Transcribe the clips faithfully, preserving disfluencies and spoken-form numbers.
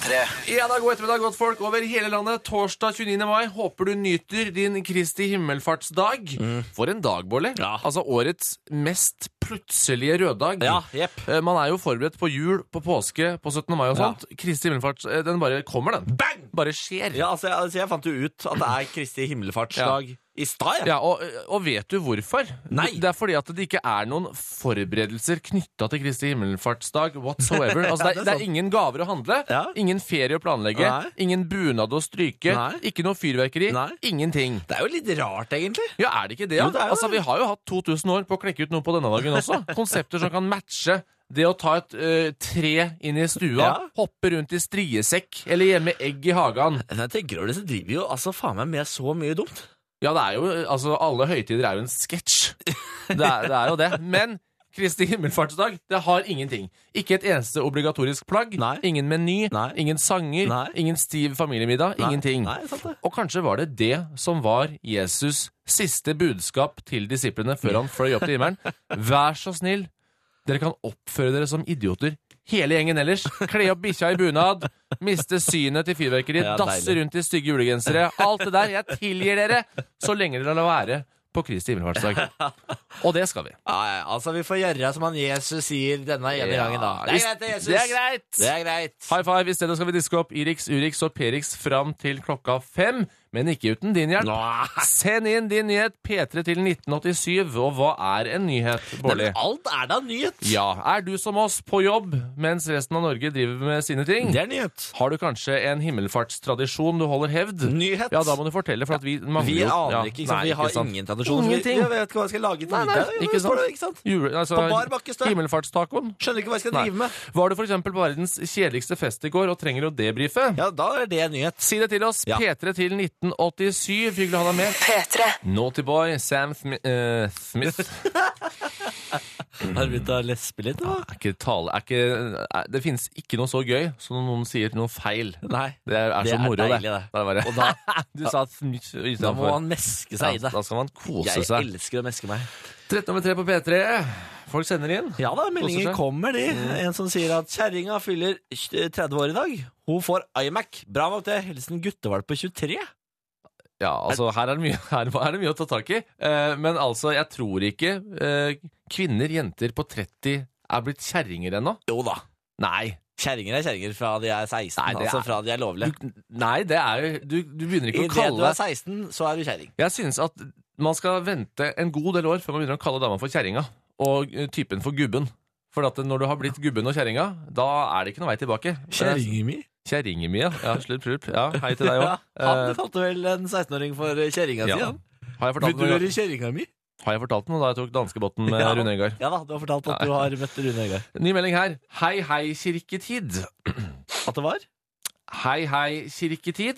tre. Ja da, god ettermiddag, godt folk over hele landet. Torsdag tjueniende mai. Håper du nyter din Kristi himmelfartsdag. Mm. For en dag, Bårli. Ja. Altså årets mest plutselige røddag. Ja, jepp. Eh, Man er jo forberedt på jul, på påske, på syttende mai og Ja. sånt. Kristi himmelfarts, eh, den bare kommer, den. Bang! Bare skjer. Ja, altså, jeg, altså, jeg fant jo ut at det er Kristi himmelfartsdag i stad, ja. Ja, og, og vet du hvorfor? Nei. Det er fordi at det ikke er noen forberedelser knyttet til Kristi himmelfartsdag whatsoever. Altså, det, er, det er det er sant. ingen gaver å handle, Ja. ingen ferie å planlegge, Nei. ingen bunad å stryke, Nei. ikke noe fyrverkeri, Nei. ingenting. Det er jo litt rart, egentlig. Ja, er det ikke det? Ja? Jo, det er jo altså, det. vi har jo hatt to tusen år på å klekke ut noe på denne dagen også. Konsepter som kan matche det å ta et øh, tre inn i stua, Ja. hoppe rundt i striesekk, eller gjemme egg i hagen. Men jeg tenker over det, så driver vi jo altså faen meg med så mye dumt. Ja, det er jo, altså, alle høytider er jo en sketsj. Det, er- det er jo det. Men Kristi himmelfartsdag, det har ingenting. Ikke et eneste obligatorisk plagg, Nei. ingen meny, Nei. ingen sanger, Nei. ingen stiv familiemiddag, ingenting. Nei, sant det. Og kanskje var det det som var Jesus' siste budskap til disiplene før han fløy opp til himmelen. Vær så snill, dere kan oppføre dere som idioter. Hele gjengen ellers. Kle opp bikkja i bunad, miste synet til fyrverkeriet, Ja, dasse deilig. rundt i stygge julegensere. Alt det der. Jeg tilgir dere, så lenge dere lar være på Kristi himmelfartsdag. Og det skal vi. Ja, ja, altså, vi får gjøre som han Jesus sier denne ene gangen, da. Det er hvis- greit, det, Jesus. Det er greit. Det er greit. High five. I stedet skal vi diske opp Irix, Urix og Perix fram til klokka fem. Men ikke uten din hjelp. Nå. Send inn din nyhet P tre til nitten åttisyv. Og hva er en nyhet, Bårli? Men alt er da nyhet. Ja, er du som oss på jobb mens resten av Norge driver med sine ting? Det er nyhet. Har du kanskje en himmelfartstradisjon du holder hevd? Nyhet. Ja, da må du fortelle, for at vi mangler Vi jo- aner ja, ikke, ikke sant? nei, Vi har sant. ingen tradisjon. Ingenting. Vi, jeg vet ikke hva jeg skal lage til Nei, nei, middag. ikke Hva står sant. det, ikke sant? Jule, altså, På bar bakke står det. himmelfartstacoen. Skjønner ikke hva jeg skal Nei. drive med. Var du for eksempel på verdens kjedeligste fest i går og trenger å debrife? Ja, da er det nyhet. Si det til oss. Ja. P tre til nitten åttisyv. Hyggelig å ha deg med. P tre. Naughty Boy, Sam Thmi eh, Smith. Har du begynt å lespe litt, da? Er ikke tale, er ikke, er, det finnes ikke noe så gøy som når noen sier noe feil. Nei. Det er, er Det så er moro, deilig, det. det. Da er det Og bare, da, du sa Smith da må istedenfor. han meske seg i Ja, det. da skal man kose Jeg seg. elsker å meske meg. tretten over tre på P tre. Folk sender inn. Ja da, Koser meldinger seg. kommer, de. En som sier at kjerringa fyller tretti år i dag. Hun får iMac. Bra nok det. Hilsen guttevalp på tjuetre. Ja, altså, her er det mye, her er det mye å ta tak i. Eh, men altså, jeg tror ikke eh, kvinner, jenter på tretti er blitt kjerringer ennå. Jo da. Nei. Kjerringer er kjerringer fra de er seksten, Nei, det altså er- fra de er lovlige. Du, nei, det er jo du, du begynner ikke å Idet kalle du er deg seksten, så er du kjerring. Jeg synes at man skal vente en god del år før man begynner å kalle dama for kjerringa, og eh, typen for gubben. For at når du har blitt gubben og kjerringa, da er det ikke noe vei tilbake. mi? Kjerringen min, ja. Ja, slutt, slutt. Ja, hei til deg Ja, òg. han kalte vel en seksten-åring for kjerringa ja. si, han. Har jeg fortalt den, kjerringa mi? har jeg fortalt den da jeg tok danskebåten med Ja. Rune Øygard? Ja da, du har fortalt at du har møtt Rune Øygard. Ny melding her. Hei, hei, kirketid. At det var Hei, hei, kirketid.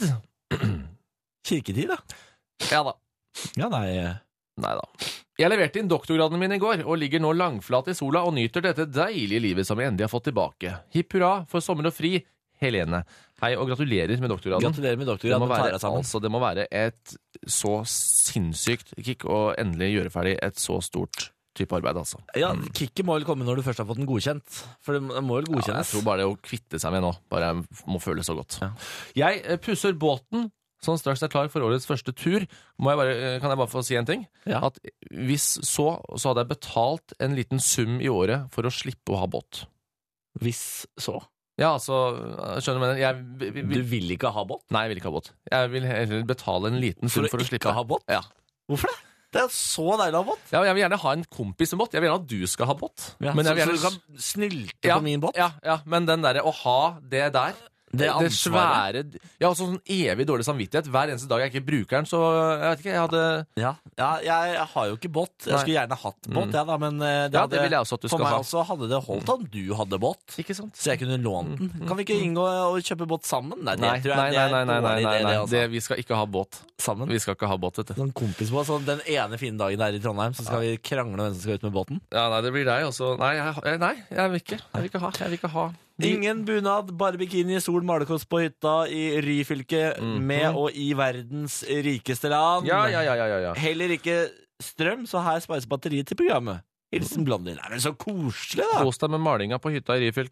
kirketid, da. Ja da. Ja, nei Nei da. Jeg leverte inn doktorgraden min i går, og ligger nå langflat i sola og nyter dette deilige livet som jeg endelig har fått tilbake. Hipp hurra for sommer og fri, Helene. Hei, og gratulerer med doktorgraden. Gratulerer med Det må, doktorgraden. være, Tar deg sammen. altså, det må være et så sinnssykt kick å endelig gjøre ferdig et så stort type arbeid, altså. Ja, Kicket må vel komme når du først har fått den godkjent. For det må- det må vel Ja, jeg godkjennes. tror bare det å kvitte seg med nå bare må føles så godt. Ja. Jeg eh, pusser båten, som straks er klar for årets første tur. Må jeg bare, eh, kan jeg bare få si en ting? Ja. At hvis så, så hadde jeg betalt en liten sum i året for å slippe å ha båt. Hvis så. Ja, altså, skjønner du hva jeg mener? Jeg, vi- vi- Du vil ikke ha båt? Nei, jeg vil ikke ha båt. Jeg vil heller betale en liten sum For å for å, ikke slippe. ha båt? Ja. Hvorfor det? Det er så deilig å ha båt. Ja, jeg vil gjerne ha en kompis med båt. Jeg vil gjerne at du skal ha båt. Ja, men så, jeg vil så du gjerne... kan snylte ja, på min båt? Ja, ja, men den derre å ha det der Det det ansvaret. svære Ja, altså sånn evig dårlig samvittighet. Hver eneste dag jeg ikke bruker den, så jeg vet ikke, jeg hadde Ja, ja jeg, jeg har jo ikke båt. Jeg Nei. skulle gjerne hatt båt, Mm. ja, da, men eh, det, Ja, hadde, det vil jeg også at du for skal meg ha. også hadde det holdt om du hadde båt. Ikke sant? Så jeg kunne lånt den. Kan vi ikke inngå og kjøpe båt sammen? Nei, det Nei, tror jeg nei, det nei, er nei, en nei, nei, dårlig nei, idé, nei. det, altså. Det, vi skal ikke ha båt. Sammen. Vi skal ikke ha båt, vet du. Sånn kompisbåt, sånn den ene fine dagen der i Trondheim, så skal vi krangle om hvem som skal ut med båten. Ja, nei, det blir deg også. Nei, jeg, nei, jeg vil ikke. Jeg vil ikke ha. Jeg vil ikke ha. Vi- Ingen bunad, bare bikini, sol, malerkost på hytta i Ryfylke, Mhm. med og i verdens rikeste land. Ja, ja, ja, ja, ja, ja. Heller ikke strøm, så her spares batteriet til programmet. Hilsen Blondie. Nei, men så koselig, da! Kos deg med malinga på hytta i Ryfylke.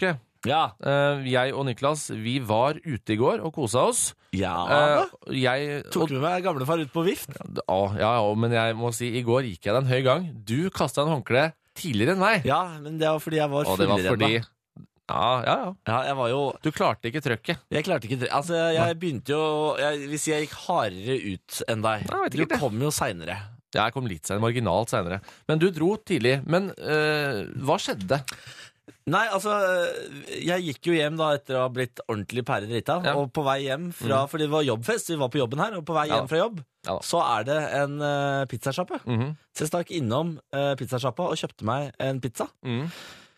Ja. Eh, jeg og Niklas, vi var ute i går og kosa oss. Ja. Eh, jeg, Tok du med gamlefar ut på vift? Å, ja, ja, men jeg må si, i går gikk jeg den høy gang. Du kastet en håndkle tidligere enn meg. Ja, men det var fordi jeg var Og det var fylleredd. fordi... Ja, ja, ja. Ja, jeg var jo... Du klarte ikke trøkket. Jeg klarte ikke... Altså, jeg begynte jo... Jeg, hvis jeg gikk hardere ut enn deg. Jeg vet Du ikke det. kom jo senere. Jeg kom litt senere, marginalt senere. Men du dro tidlig. Men øh, hva skjedde? Nei, altså, jeg gikk jo hjem da etter å ha blitt ordentlig pæredrita, Ja. og på vei hjem fra, Mm. fordi det var jobbfest, vi var på jobben her, og på vei Ja. hjem fra jobb, Ja. så er det en uh, pizzasjappe. Mhm. Så jeg stakk innom uh, pizzasjappa og kjøpte meg en pizza. Mhm.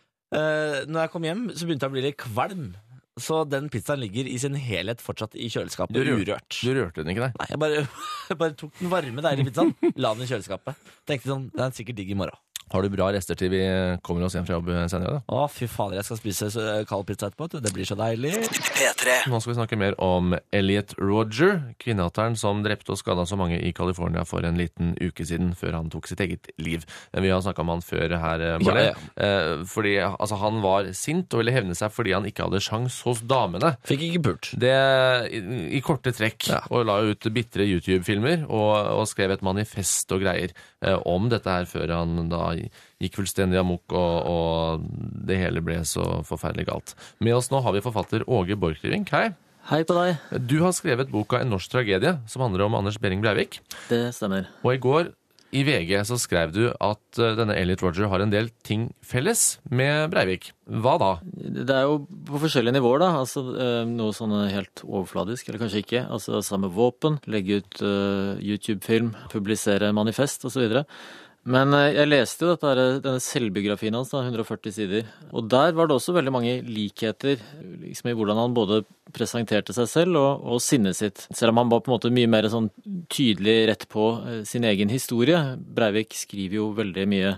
Uh, når jeg kom hjem, så begynte jeg å bli litt kvalm. Så den pizzaen ligger i sin helhet fortsatt i kjøleskapet, Du rør- urørt. Du rørte den ikke, nei? Nei, jeg bare, jeg bare tok den varme, deilige pizzaen, la den i kjøleskapet. Tenkte sånn, den er sikkert digg i morgen. Har du bra rester til vi kommer oss hjem fra jobb senere? Da? Å, fy fader, jeg skal spise så- kald pizza etterpå. vet du. Det blir så deilig. P tre. Nå skal vi snakke mer om Elliot Rodger, kvinnehatteren som drepte og skadet så mange i California for en liten uke siden, før han tok sitt eget liv. Vi har snakket om han før her, Barley. Ja, ja. Eh, fordi altså, han var sint og ville hevne seg fordi han ikke hadde sjans hos damene. Fikk ikke pult. Det i, i korte trekk, Ja. og la ut bitre YouTube-filmer og, og skrev et manifest og greier eh, om dette her før han da gikk fullstendig amok, og, og det hele ble så forferdelig galt. Med oss nå har vi forfatter Åge Borchgrevink. Hei. Hei på deg. Du har skrevet boka En norsk tragedie, som handler om Anders Behring Breivik. Det stemmer. Og i går i V G så skrev du at eh, denne Elliot Rodger har en del ting felles med Breivik. Hva da? Det er jo på forskjellige nivåer, da. Altså, eh, noe sånn helt overfladisk, eller kanskje ikke. Altså samme våpen, legge ut eh, YouTube-film, publisere manifest osv. Men eh, jeg leste jo dette, her, denne selvbiografien hans, da, hundre og førti sider. Og der var det også veldig mange likheter liksom, i hvordan han både presenterte seg selv og, og sinnet sitt. Selv om han var på en måte mye mer sånn tydelig rett på eh, sin egen historie. Breivik skriver jo veldig mye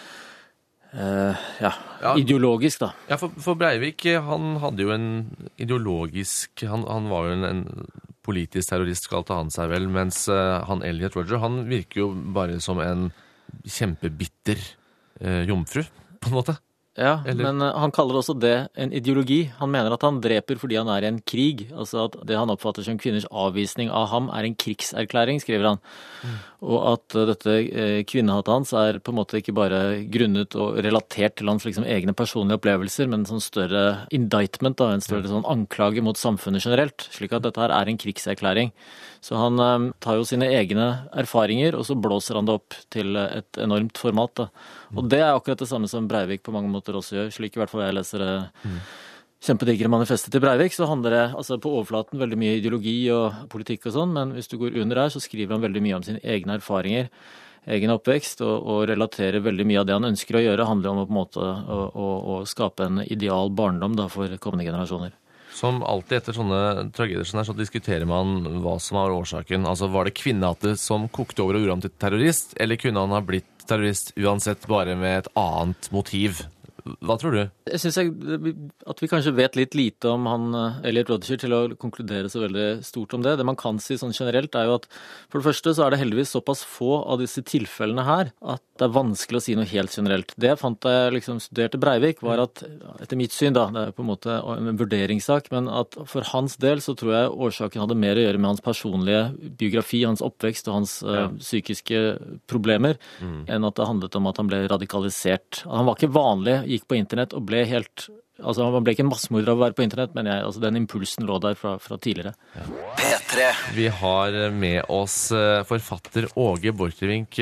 eh, ja, Ja. ideologisk, da. Ja, for, for Breivik, han hadde jo en ideologisk... Han, han var jo en, en politisk terrorist, kalte han seg vel, mens eh, han Elliot Rodger, han virker jo bare som en kjempebitter eh, jomfru, på en måte. Ja, Eller- men eh, han kaller også det en ideologi. Han mener at han dreper fordi han er i en krig. Altså at det han oppfatter som kvinners avvisning av ham er en krigserklæring, skriver han. Og at eh, dette eh, kvinnehatet hans er på en måte ikke bare grunnet og relatert til hans liksom, egne personlige opplevelser, men en sånn større indictment, da, en større sånn anklage mot samfunnet generelt. Slik at dette her er en krigserklæring. Så han eh, tar jo sine egne erfaringer, og så blåser han det opp til et enormt format. Da. Og det er akkurat det samme som Breivik på mange måter også gjør, slik i hvert fall jeg leser det kjempedigre manifestet til Breivik, så handler det altså på overflaten veldig mye ideologi og politikk og sånn, men hvis du går under her, så skriver han veldig mye om sine egne erfaringer, egen oppvekst, og, og relaterer veldig mye av det han ønsker å gjøre, handler om å, på en måte, å, å, å skape en ideal barndom da, for kommende generasjoner. Som alltid etter sånne tragedier sånn her, så diskuterer man hva som var årsaken. Altså, var det kvinnehatet som kokte over og gjorde ham til terrorist, eller kunne han ha blitt terrorist uansett bare med et annet motiv? Hva tror du? Jeg synes jeg, at vi kanskje vet litt lite om han Elliot Rodger til å konkludere så veldig stort om det. Det man kan si sånn generelt er jo at for det første så er det heldigvis såpass få av disse tilfellene her at det er vanskelig å si noe helt generelt. Det jeg fant da jeg liksom studerte Breivik var at, etter mitt syn da, det er på en måte en vurderingssak, men at for hans del så tror jeg årsaken hadde mer å gjøre med hans personlige biografi, hans oppvekst og hans ja. uh, psykiske problemer, mm. enn at det handlet om at han ble radikalisert. Han var ikke vanlig, gikk på internett og ble helt, altså han ble ikke en massemorder av å være på internett, men jeg, altså den impulsen lå der fra, fra tidligere. Ja. P tre. Vi har med oss forfatter Åge Borchgrevink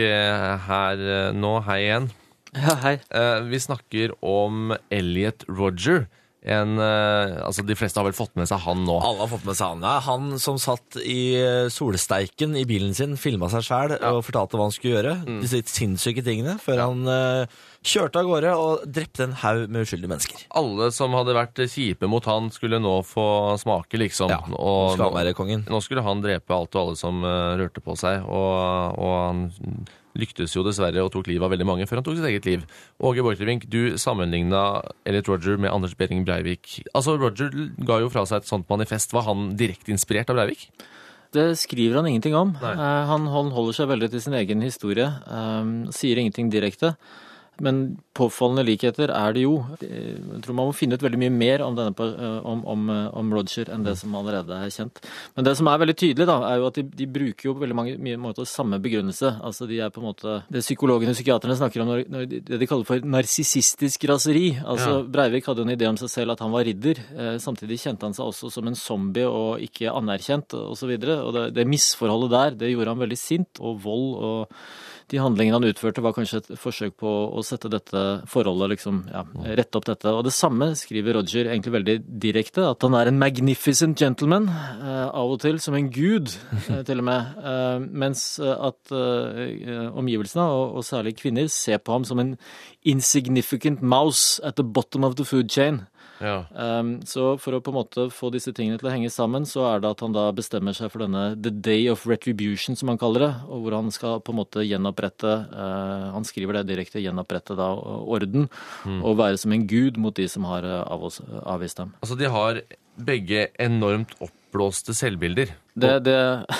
her nå. Hei igjen. Ja, hei. Vi snakker om Elliot Rodger. En, altså de fleste har vel fått med seg han nå. Alle har fått med seg han. Ja, han som satt i solsteiken i bilen sin, filmet seg selv ja. og fortalte hva han skulle gjøre. Mm. Disse sinnssyke tingene, før han uh, kjørte av gårde og drepte en haug med uskyldige mennesker. Alle som hadde vært kjipe mot han skulle nå få smake, liksom. Ja, og skal han være kongen. Nå skulle han drepe alt og alle som uh, rørte på seg, og, og han lyktes jo dessverre og tok livet av veldig mange før han tok sitt eget liv. Åge Borchgrevink, du sammenlignet Elliot Rodger med Anders Behring Breivik. Altså, Rodger ga jo fra seg et sånt manifest. Var han direkte inspirert av Breivik? Det skriver han ingenting om. Nei. Han holder seg veldig til sin egen historie, um, sier ingenting direkte. men påfallende likheter er det jo. Jeg tror man må finne ut veldig mye mer om, denne, om, om, om Roger enn det som allerede er kjent. Men det som er veldig tydelig da, er jo at de, de bruker jo på veldig mange mye måter samme begrunnelse. Altså de er på en måte, det psykologene og psykiaterne snakker om når, når de, det de kaller for narsissistisk raseri. Altså ja. Breivik hadde en idé om seg selv at han var ridder. Eh, samtidig kjente han seg også som en zombie og ikke anerkjent og så videre. Og det, det misforholdet der, det gjorde han veldig sint, og vold og de handlingene han utførte var kanskje et forsøk på å sette dette forholdet, liksom, ja, rette opp dette. Og det samme skriver Roger egentlig veldig direkte, at han er en magnificent gentleman, eh, av og til som en gud, eh, til og med. Eh, mens at eh, omgivelsene, og, og særlig kvinner, ser på ham som en insignificant mouse at the bottom of the food chain. Ja. Um, så for å på en måte få disse tingene til å henge sammen, så er det at han da bestemmer seg for denne The Day of Retribution, som han kaller det, og hvor han skal på en måte gjenopprette, uh, han skriver det direkte, gjenopprette da orden, mm. og være som en gud mot de som har uh, av oss, uh, avvist dem. Altså de har begge enormt oppblåste selvbilder. Det, det,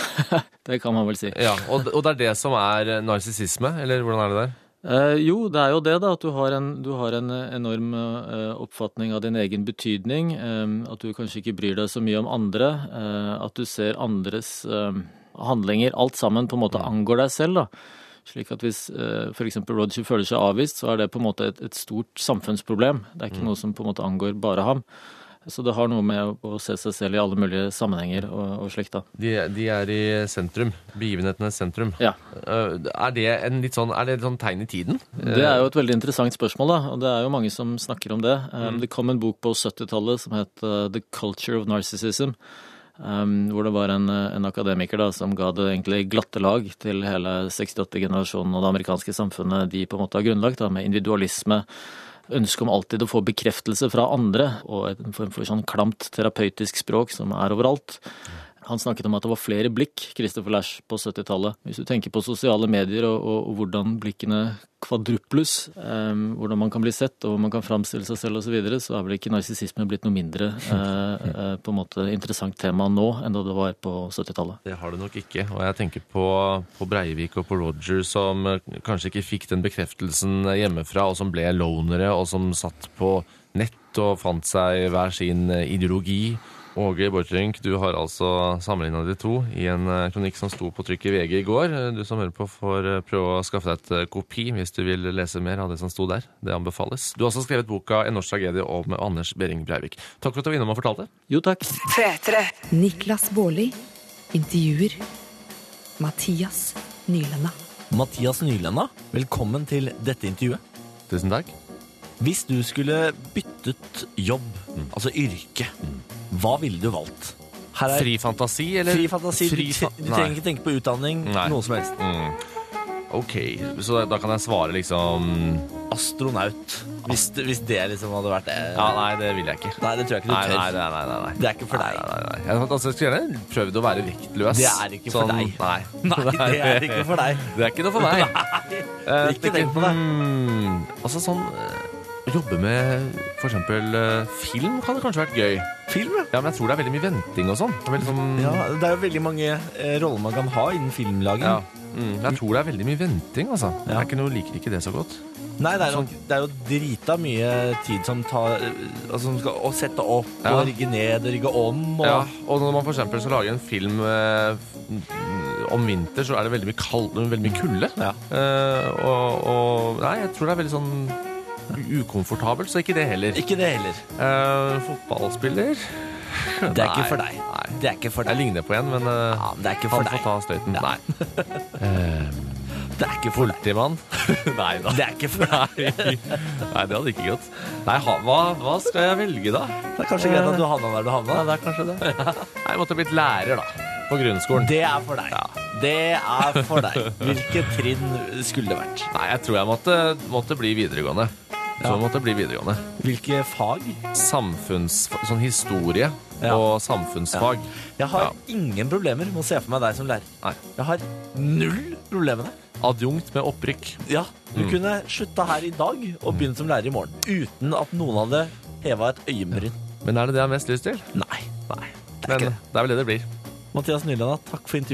det kan man vel si. Ja, og, og det er det som er narsissisme, eller hvordan er det der? Eh, jo, det er jo det da, at du har en, du har en enorm eh, oppfatning av din egen betydning, eh, at du kanskje ikke bryr deg så mye om andre, eh, at du ser andres eh, handlinger, alt sammen på en måte angår deg selv da. Slik at hvis eh, for eksempel Roger føler seg avvist, så er det på en måte et, et stort samfunnsproblem. Det er ikke mm. noe som på en måte angår bare ham. Så det har noe med å se seg selv i alle mulige sammenhenger og, og slikt da. De, de er i sentrum, begivenhetenes sentrum. Ja. Er det en litt sånn, er det et sånn tegn i tiden? Det er jo et veldig interessant spørsmål da, og det er jo mange som snakker om det. Mm. Det kom en bok på syttitallet som het uh, The Culture of Narcissism, um, hvor det var en, en akademiker da, som ga det egentlig glatte lag til hele sekstiåtte-generasjonen og det amerikanske samfunnet de på en måte har grunnlagt da, med individualisme, ønske om alltid å få bekreftelse fra andre, og en form for sånn klamt terapeutisk språk som er overalt. Han snakket om at det var flere blikk, Christopher Lasch, på syttitallet. Hvis du tenker på sosiale medier og, og, og hvordan blikkene kvadruplus, eh, hvordan man kan bli sett og man kan framstille seg selv og så videre, så er vel ikke narsissisme blitt noe mindre eh, eh, på en måte interessant tema nå enn da det var på syttitallet. Det har det nok ikke, og jeg tenker på, på Breivik og på Roger som kanskje ikke fikk den bekreftelsen hjemmefra, og som ble lonere, og som satt på nett og fant seg hver sin ideologi. Åge Borchgrevink, du har altså sammenlignet de to i en kronikk som sto på trykk i V G i går. Du som hører på får prøve å skaffe deg et kopi hvis du vil lese mer av det som sto der. Det anbefales. Du har også skrevet boka En norsk tragedie om Anders Behring Breivik. Takk for at du var innom og fortalte. Jo, takk. P tre. Niklas Baarli intervjuer Mathias Nylenda. Mathias Nylenda, velkommen til dette intervjuet. Tusen takk. Hvis du skulle byttet jobb, mm. altså yrke, mm. hva ville du valgt? Her er fri fantasi, eller? Fri fantasi. Fri fa- du, du trenger ikke tenke på utdanning, Nei. Noe som helst. Mm. Ok, så da, da kan jeg svare liksom astronaut. Hvis, hvis det liksom hadde vært det. Ja, nei, det vil jeg ikke. Nei, det tror jeg ikke du nei, tør. Nei, nei, nei, nei, nei. Det er ikke for deg. Nei, nei, nei. Jeg, altså, jeg skulle gjerne prøvd å være vektløs. Det er ikke for sånn, deg. Nei. Nei, det er ikke for deg. Det er ikke noe for meg. Nei, uh, ikke tenk på det. Hmm, altså sånn... Jobbe med for eksempel uh, film kan det kanskje vært gøy. Film, ja? Ja, men jeg tror det er veldig mye venting og sånn. Det, sånn... ja, det er jo veldig mange eh, roller man kan ha innen filmlagen. Ja. Mm, jeg tror det er veldig mye venting, altså. Ja. Jeg ikke noe, liker ikke det så godt. Nei, det er, jo, det er jo drita mye tid som tar altså, som skal å sette opp ja. Og rigge ned og rigge om. Og... Ja, og når man for eksempel skal lage en film eh, om vinter, så er det veldig mye, kald, veldig mye kulde. Ja. Eh, og, og nei, jeg tror det er veldig sånn ukomfortabelt, så ikke det heller. Ikke det heller. Uh, fotballspiller? Det er nei, ikke for deg. Nei. Det er ikke for deg. Jeg ligner på en, men uh, ja, men det er ikke for han deg. får ta støyten. Ja. Nei. uh, det er ikke for Politimann? Nei da. Det er ikke for deg. Nei, det hadde ikke gått. Nei, ha, hva, hva skal jeg velge da? Det er kanskje greit at du havna der du havna. Ja, det er kanskje det. Nei, jeg måtte blitt lærer da, på grunnskolen. Det er for deg. Ja. Det er for deg. Hvilket trinn skulle det vært? Nei, jeg tror jeg måtte, måtte bli videregående. Så det måtte bli videregående. Hvilke fag? Samfunns... Sånn historie ja. Og samfunnsfag. Ja. Jeg har ja. ingen problemer med å se for meg deg som lærer. Nei. Jeg har null problemer med det. Adjunkt med opprykk. Ja, du mm. kunne slutta her i dag og begynt som lærer i morgen. Uten at noen hadde hevet et øyenbryn. Ja. Men er det det jeg har mest lyst til? Nei. Nei, det er Men ikke det. Det er vel det det blir. Mathias Nylenda, takk for intervjuet.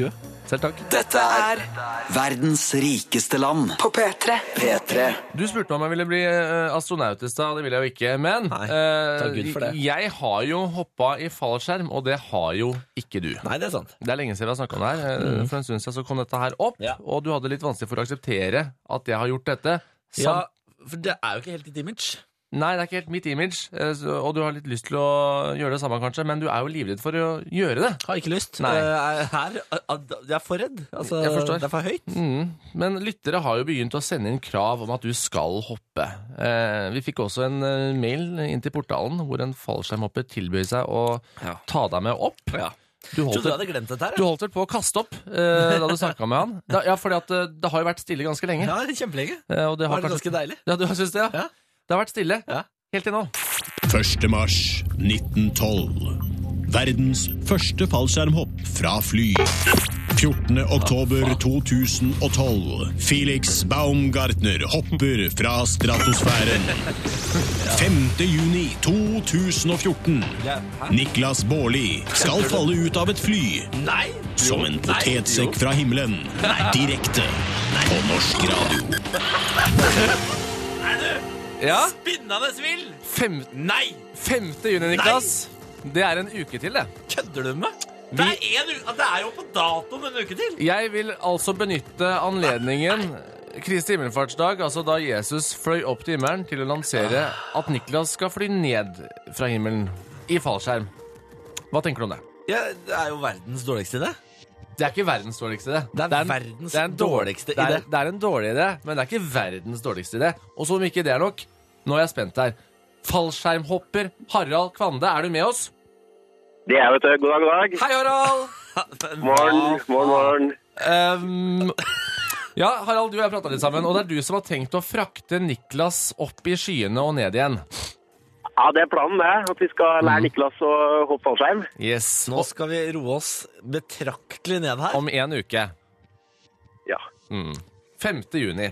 Selv takk. Dette er verdens rikeste land På P tre. P tre. Du spurte meg om jeg ville bli eh, astronaut i stad, det ville jeg jo ikke. Men Nei, eh, takk Gud for det. jeg har jo hoppa i fallskjerm, og det har jo ikke du. Nei, det er sant. Det er lenge siden vi har snakket om det her. Eh, For en stund siden så kom dette her opp, Ja. og du hadde litt vanskelig for å akseptere at jeg har gjort dette. Ja, Sam- for det er jo ikke helt ditt image. Nei, det er ikke helt mitt image, eh, så- og du har litt lyst til å gjøre det samme kanskje, men du er jo livredd for å gjøre det. Har ikke lyst. Nei. Eh, Her, eh, jeg er for redd. Altså, Jeg forstår. Det er for høyt. Mm. Men lyttere har jo begynt å sende inn krav om at du skal hoppe. Eh, vi fikk også en eh, mail inn til portalen hvor en fallskjermhopper tilbød seg å Ja. ta deg med opp. Ja. Du holdt, Trodde du vel- hadde glemt dette her? du holdt vel på å kaste opp eh, da du snakket med han. Da, ja, fordi at eh, det har jo vært stille ganske lenge. Ja, kjempelenge. Eh, og det har Var det kanskje... ganske deilig? Ja, du syns det, ja? Ja. Det har vært stille. Ja. Helt til nå. første mars nitten tolv. Verdens første fallskjermhopp fra fly. fjortende oktober to tusen og tolv. Felix Baumgartner hopper fra stratosfæren. femte juni to tusen og fjorten. Ja. Hæ? Niklas Baarli skal falle ut av et fly. Nei! Som en potetsekk fra himmelen. Direkte på norsk radio. Ja. Spinnende vill! Fem, Nei! femte juni, Niklas. Det er en uke til, det. Kødder du med? Det er, en, u- det er jo på datoen en uke til! Jeg vil altså benytte anledningen Kristi himmelfartsdag, altså da Jesus fløy opp til himmelen, til å lansere at Niklas skal fly ned fra himmelen i fallskjerm. Hva tenker du om det? Ja, det er jo verdens dårligste idé. Det er ikke verdens dårligste idé. Det er en- verdens det er en dårlig- dårligste det er, idé. det er en dårlig idé, men det er ikke verdens dårligste idé. Og som ikke det er nok, nå er jeg spent her. Fallskjermhopper Harald Kvande, er du med oss? Det er, vet du. God dag, god dag. Hei, Harald! Morgen, morgen, morgen. Um, ja, Harald, du og jeg pratet litt sammen, og det er du som har tenkt å frakte Niklas opp i skyene og ned igjen. Ja, det er planen det, at vi skal lære Niklas å hoppe fallskjerm. Yes. Nå skal vi roe oss betraktelig ned her. Om en uke. Ja. Mm. femte juni.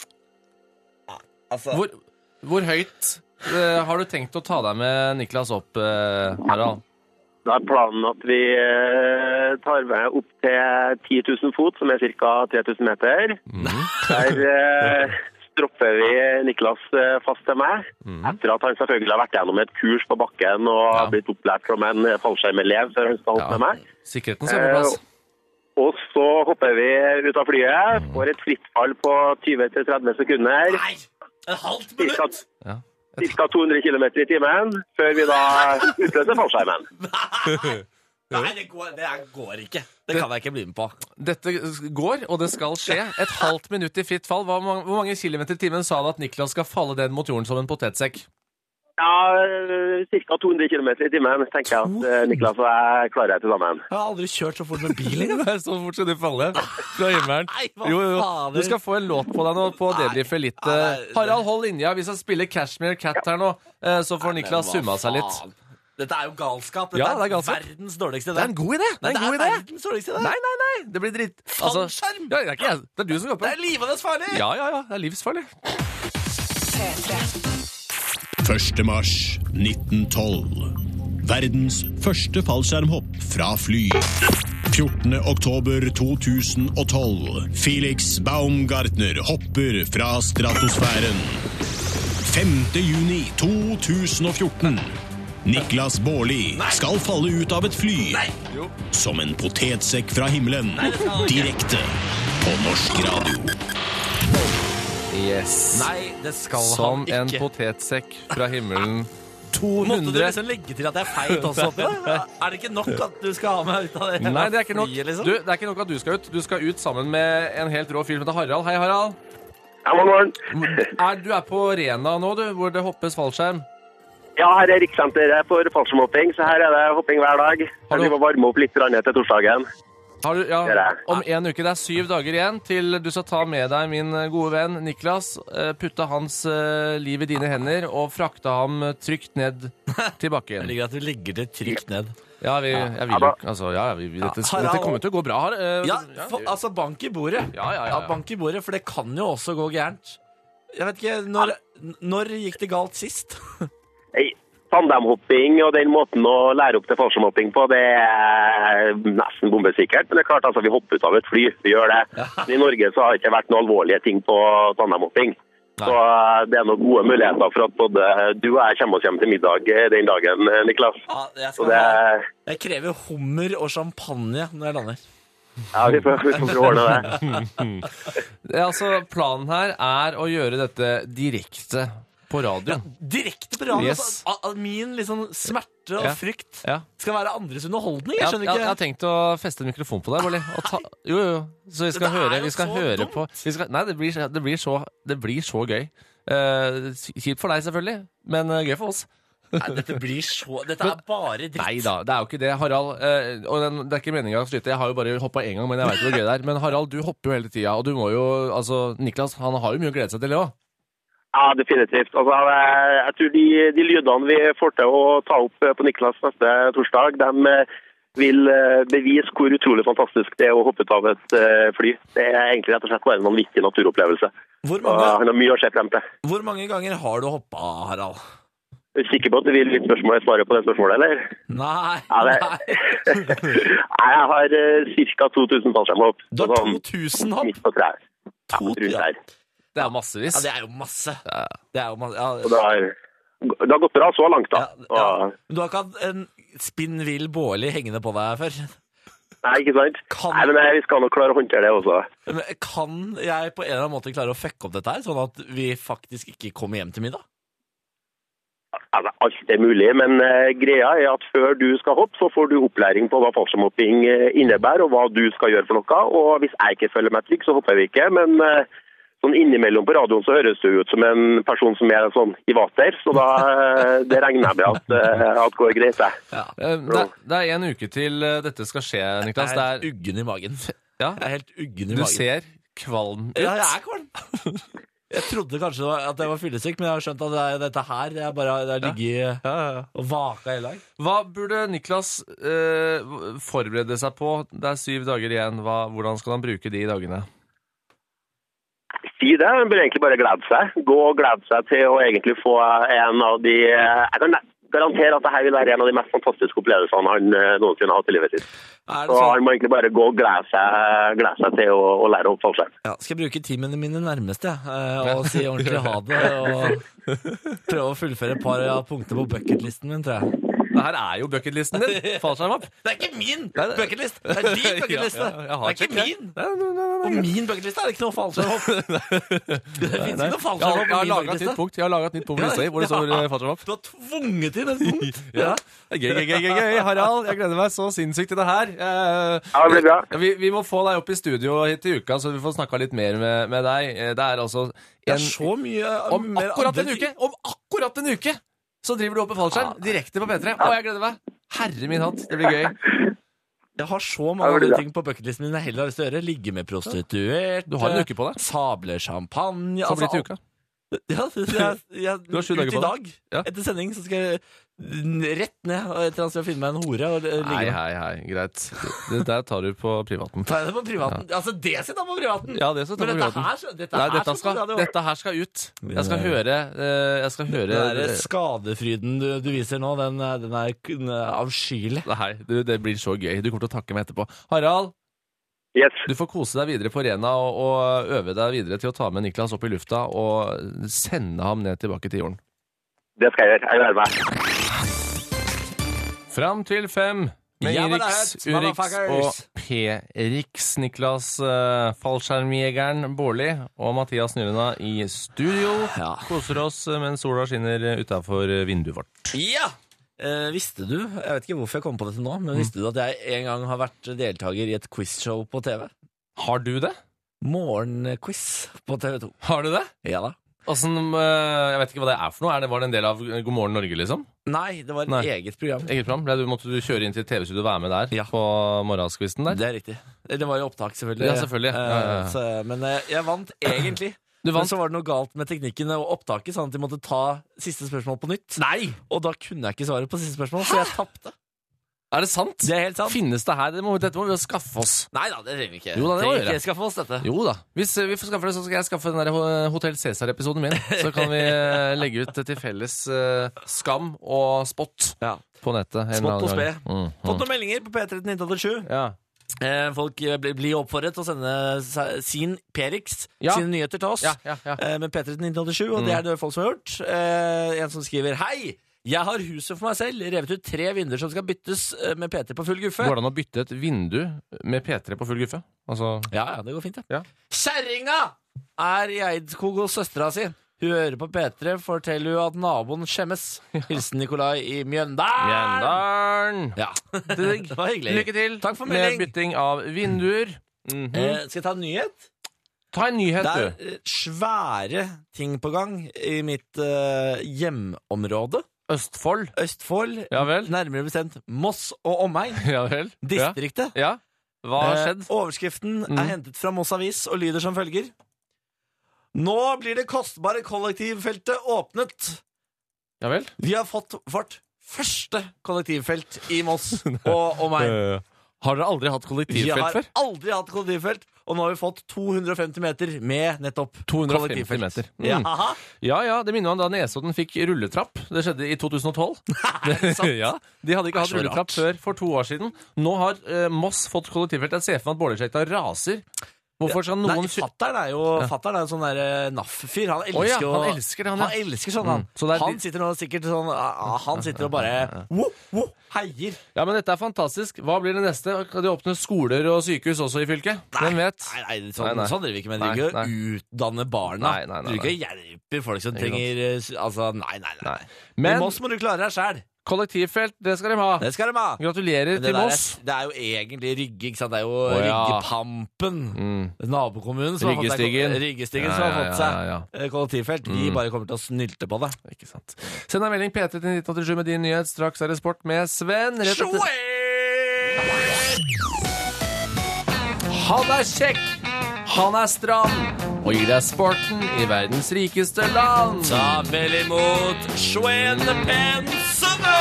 Altså, Hvor, hvor høyt eh, har du tenkt å ta deg med Niklas opp, eh, Harald? Da er planen at vi eh, tar med opp til ti tusen fot, som er ca. tre tusen meter. Der eh, stropper vi Niklas eh, fast til meg, etter at han selvfølgelig har vært gjennom et kurs på bakken og Ja. har blitt opplært som en fallskjermelev før han skal hoppe med meg. Sikkerheten skal på plass. Og så hopper vi ut av flyet, får et fritt fall på tjue til tretti sekunder. nei! Et halvt Cirka, minutt! Ja. cirka to hundre kilometer i timen, før vi da utløser fallskjermen. Nei, det går, det er- går ikke. Det kan jeg ikke bli med på. Dette går, og det skal skje. Et halvt minutt i fritt fall. Hvor mange, hvor mange kilometer i timen sa det at Niklas skal falle ned mot jorden som en potetsekk? Ja, cirka to hundre kilometer i timen, tenker jeg at eh, Niklas og jeg klarer til sammen. Jeg har aldri kjørt så fort med bil engang. Det er så fort skal du falle fra himmelen. Nei, hva Jo, jo. fader? Du skal få en låt på deg nå på debriefet litt. Nei, eh, nei, Harald, hold linja. Vi skal spille Cashmere Cat her nå, eh, så får Niklas Men hva summa seg litt. faen? Dette er jo galskap. Dette Ja, det er galskap. verdens dårligste idé. Det er en god idé. Det Nei, er en det god er idé. verdens dårligste idé. Nei, nei, nei. Det blir dritt. Altså, Fallskjerm! ja, det er ikke jeg. Det er du som går på. Det er livende farlig! Ja, ja, ja. Det er livsfarlig. første mars nitten tolv. Verdens første fallskjermhopp fra fly. fjortende oktober to tusen og tolv. Felix Baumgartner hopper fra stratosfæren. femte juni to tusen og fjorten. Niklas Baarli skal falle ut av et fly. Som en potetsekk fra himmelen. Direkte på norsk radio. Yes. Nei, det skal Som han en ikke. potetsekk fra himmelen. Måtte du 200 liksom legge til at jeg er feit også oppi det? Er det ikke nok at du skal ha meg ut av det? Nei, det er ikke nok. flyet, liksom? Du, det er ikke nok at du skal ut. Du skal ut sammen med en helt rå fyr som heter Harald. Hei, Harald. Ja, morgen, morgen. Er, du er på Rena nå, du, hvor det hoppes fallskjerm. Ja, her er Rikssenteret for fallskjermhopping, så her er det hopping hver dag. Har du- Jeg må varme opp litt grann til torsdagen. Har du, ja, Det er det. om en uke. Det er syv dager igjen til du skal ta med deg min gode venn Niklas, eh, putte hans eh, liv i dine hender og frakte ham trygt ned til Jeg bakken. liker at du legger det trygt ned. Ja, vi, jeg vil jo altså, ja, ja, vi, dette, Harald- dette kommer til å gå bra. Har, eh, Ja, for, altså bank i bordet. Ja, ja, ja, ja. bank i bordet, for det kan jo også gå gærent. Jeg vet ikke, når, når gikk det galt sist? Nei, tandemhopping og den måten å lære opp til fallskjermhopping på, det er nesten bombesikkert. Men det er klart, altså, vi hopper ut av et fly, vi gjør det. Men i Norge så har det ikke vært noen alvorlige ting på tandemhopping. Så det er noen gode muligheter for at både du og jeg kommer oss hjem til middag den dagen, Niklas. Ja, jeg, skal det... ha... jeg krever hummer og champagne når jeg lander. Ja, vi får, vi får ordne det. Ja, altså, planen her er å gjøre dette direkte på radio. Ja, direkte på radio. Yes. Altså, min liksom smerte og Ja. frykt Ja. skal være andres underholdning. Jeg Jeg, skjønner jeg, ikke. jeg har tenkt å feste en mikrofon på deg, Bolli. Og ta... Jo, jo, jo. Så vi skal Det er høre, jo vi skal så høre dumt. på vi skal... Nei, det blir, det, blir så, det blir så gøy. Eh, kjipt for deg, selvfølgelig, men eh, gøy for oss. Nei, dette blir så Dette er bare dritt. Nei da, det er jo ikke det, Harald. Eh, og den, det er ikke meningen å skryte. Jeg har jo bare hoppa én gang, men jeg vet hvor gøy det er. Men Harald, du hopper jo hele tida, og du må jo Altså, Niklas, han har jo mye å glede seg til, det òg. Ja, definitivt. Altså, jeg, jeg tror de, de lydene vi får til å ta opp på Niklas neste torsdag, de vil bevise hvor utrolig fantastisk det er å hoppe ut av et fly. Det er egentlig rett og slett bare en vanvittig naturopplevelse. Hvor Og mange, han har mye å se frem til. hvor mange ganger har du hoppa, Harald? Er du sikker på at du vil litt spørsmål svare på det spørsmålet, eller? Nei, Ja, det... nei. Nei, jeg har uh, ca. to tusen fallskjermhopp. Du har Sånn to tusen hopp? midt på treet. Ja, To- rundt ja. her. Det er massevis. Ja, det er jo masse. Det er jo masse. Ja, Og det har, det har gått bra så langt, da. ja, ja. Og, Men du har ikke hatt en spinn vill Bårli hengende på deg før? nei, ikke sant? Kan- Nei, men eh, vi skal nok klare å håndtere det også. Men kan jeg på en eller annen måte klare å fucke opp dette her, sånn at vi faktisk ikke kommer hjem til middag? Altså, alt er mulig, men uh, greia er at før du skal hoppe, så får du opplæring på hva fallskjermhopping uh, innebærer, og hva du skal gjøre for noe. Og hvis jeg ikke føler meg trygg, så hopper vi ikke. Men uh, sånn innimellom på radioen så høres du ut som en person som er sånn i vater, så da uh, det regner jeg med at uh, at går greit. Det. Ja. Eh, det, det er en uke til eh, dette skal skje, Niklas. Jeg Det er er, helt uggen i magen. ja, Jeg er helt uggen i du magen. ser kvalm ut. Ja, jeg er kvalm. Jeg trodde kanskje det var- at jeg var fyllesyk, men jeg har skjønt at det er, dette her det er bare det er ligget Ja, ja, ja. og vaka hele dag. Hva burde Niklas eh, forberede seg på? Det er syv dager igjen. Hva, hvordan skal han bruke de dagene? Si det, han bør egentlig bare glede seg. Gå og glede seg til å egentlig få en av de Jeg kan garantere at dette vil være en av de mest fantastiske opplevelsene han uh, noensinne har hatt i livet sitt. Er Så det sånn? han må egentlig bare gå og glede seg, glede seg til å, å lære opp fallskjerm. Ja, skal jeg bruke timene mine nærmeste eh, og si ordentlig ha det og prøve å fullføre et par av punktene på bucketlisten min, tror jeg. Det her er jo bucketlisten din. Fallskjermhopp. Det er ikke min Nei, det- bucketlist! Det er din bucketliste! Ja, ja, jeg har Det er ikke sett det. min! Nei, nei, nei, nei. Og min bucketliste er det ikke noe fallskjermhopp. Det finnes ikke noe Jeg har, fallskjermhopp jeg på har min laget et nytt bucketliste. punkt Jeg har laget et nytt punkt på lista di, hvor det står eh, fallskjermhopp. Du har tvunget inn et punkt. Ja. Gøy, gøy, gøy, gøy, gøy. Harald, jeg gleder meg så sinnssykt til det her. Eh, Ja, det blir bra. vi, vi må få deg opp i studio hit til uka, så vi får snakka litt mer med, med deg. Eh, Det er altså Det en, er så mye om mer akkurat andre en ting. uke! Om akkurat en uke! Så driver du opp med fallskjerm direkte på P tre. Å, jeg gleder meg. Herre min hatt, det blir gøy. Jeg har så Ja, mange det blir andre bra. ting på bucketlisten min jeg heller har lyst til å gjøre. Ligge med prostituert. Du har en uke på deg. Sable champagne. Så blir det til uka. Ja, så jeg, jeg, Du har sju dager ut i på dag, Ja. etter sending, så skal jeg rett ned og etter han skal finne meg en hore og ligge Hei, med. hei, hei. Greit. Det der tar du på privaten. Ta det på privaten. Altså, det skal jeg ta på privaten! Ja, det skal ta Men på dette privaten. her, dette Nei, her dette skal skal, på radio. dette her skal ut. Jeg skal høre eh, Jeg skal høre Den der skadefryden du, du viser nå, den, er- den er k- den er avskyelig. Nei, du, det blir så gøy. Du kommer til å takke meg etterpå. Harald, Yes. du får kose deg videre på Rena og, og øve deg videre til å ta med Niklas opp i lufta og sende ham ned tilbake til jorden. Det skal jeg gjøre. Jeg gleder meg. Fram til fem med Ja, men det er Irix, et Urix motherfuckers. og P-Rix. Niklas uh, fallskjermjegeren Bårli og Mathias Nyrena i studio. Ja. Koser oss mens sola skinner utafor vinduet vårt. Ja! Eh, visste du, jeg vet ikke hvorfor jeg kom på dette nå, men visste du at jeg en gang har vært deltaker i et quizshow på T V? Har du det? Morgenquiz på T V to. Har du det? Ja da. Åssen, eh, jeg vet ikke hva det er for noe. Er det, var det en del av God morgen Norge, liksom? Nei, det var et Nei. eget program. Eget program? Ble du, måtte du kjøre inn til T V-studio og være med der Ja. på morgenskvisten der? Det er riktig. Det var jo opptak, selvfølgelig. Ja, selvfølgelig. Ja, ja, ja. Eh, Så, men eh, jeg vant egentlig. Du Men vant? så var det noe galt med teknikken og opptaket, sånn at de måtte ta siste spørsmål på nytt. Nei! Og da kunne jeg ikke svare på siste spørsmål, så jeg tapte. Er det sant? Det er helt sant. Finnes det her? Det må, dette må vi jo skaffe oss. Nei da, det trenger vi ikke. Jo da, det må trenger vi gjøre. ikke skaffe oss dette. Jo da. Hvis vi får skaffe det, så skal jeg skaffe den der Ho- Hotel Cæsar-episoden min. Så kan vi eh, legge ut til felles eh, skam og spott Ja. på nettet. en Spott eller og annen spe. gang. Mm, mm. Fått noen meldinger på P tre til nitten åttisju. Ja. Eh, folk eh, blir blir oppfordret til å sende seg- sin Perix, Ja. sine nyheter til oss. Ja, ja, ja. Eh, med P tre til nitten åttisju, og det er det folk som har gjort. Eh, en som skriver: Hei! Jeg har huset for meg selv, revet ut tre vinduer som skal byttes eh, med P tre på full guffe. Går det an å bytte et vindu med P tre på full guffe? Altså, Ja, ja, det går fint, det. Ja. Kjerringa er i Eidskog hos søstera si. Hun hører på P tre, forteller hun at naboen skjemmes. Hilsen Nikolai i Mjøndalen. Mjøndalen! Ja, Digg. det var hyggelig. Lykke til Takk for med melding. bytting av vinduer. Mhm. Eh, skal jeg ta en nyhet? Ta en nyhet, Det er du. eh, svære ting på gang i mitt eh, hjemområde. Østfold. Østfold, Ja vel. nærmere bestemt Moss og omegn. Ja vel. Ja. Distriktet. ja. Hva har Eh, skjedd? overskriften Mm. er hentet fra Moss Avis og lyder som følger. Nå blir det kostbare kollektivfeltet åpnet. Ja vel. Vi har fått vårt første kollektivfelt i Moss og omegn. Eh, har dere aldri hatt Vi kollektivfelt har før? aldri hatt kollektivfelt, og nå har vi fått to hundre og femti meter med nettopp to hundre og femti kollektivfelt. meter. Mm. Ja, Ja, ja, det minner meg om da Nesodden fikk rulletrapp. Det skjedde i to tusen og tolv. ja, De hadde ikke Det er hatt så rulletrapp rart. før for to år siden. Nå har eh, Moss fått kollektivfelt. Jeg ser for meg at Bålerseita raser. Hvorfor skal noen Nei, kjø- fatteren er jo fatteren er en sånn der eh, N A F-fyr. Han elsker Å ja, jo han elsker det, han, ja. Han elsker sånn, han. Mm, så det er han de- sitter nå sikkert sånn ah, Han sitter og bare wo, wo, heier. Ja, men dette er fantastisk. Hva blir det neste? Kan de åpne skoler og sykehus også i fylket? Hvem vet? Nei, nei, sånn, Nei, nei. sånn driver vi ikke med. Nei, Vi driver ikke nei. å utdanne barna. Nei, nei, nei, Du ikke hjelper folk som Ikke sant. trenger eh, s- Altså, nei, nei, nei. Nei. Men Men Moss må du klare deg sjæl. kollektivfelt, det skal de ha. Det skal de ha. Gratulerer Men det, til der Moss. er, det er jo egentlig Rygge, ikke sant? Det er jo Å, ja. Ryggepampen. Mm. Nabokommunen som har fått seg, Ryggestigen. Ryggestigen Ja, som har ja, fått ja, seg ja, ja. eh, kollektivfelt. De Mm. bare kommer til å snylte på det. Ikke sant. Send en melding P tre til nitten åttisju med din nyhet. Straks er det sport med Sven. Rett etter. Han er kjekk, han er stram, og gir deg sporten i verdens rikeste land. Ta vel imot Schwen Pensene!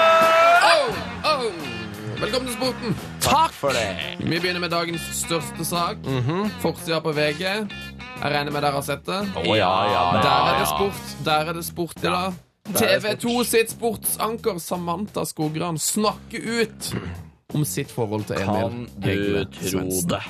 Velkommen til sporten. Takk for det. Vi begynner med dagens største sak. Forsida på V G. Jeg regner med dere har sett det. Å, ja, ja, ja, Der er det ja. sport. Der er det sport i dag. T V to sitt sportsanker Samantha Skogran snakker ut om sitt forhold til Emil Kan du Hegle tro Svendsen. det?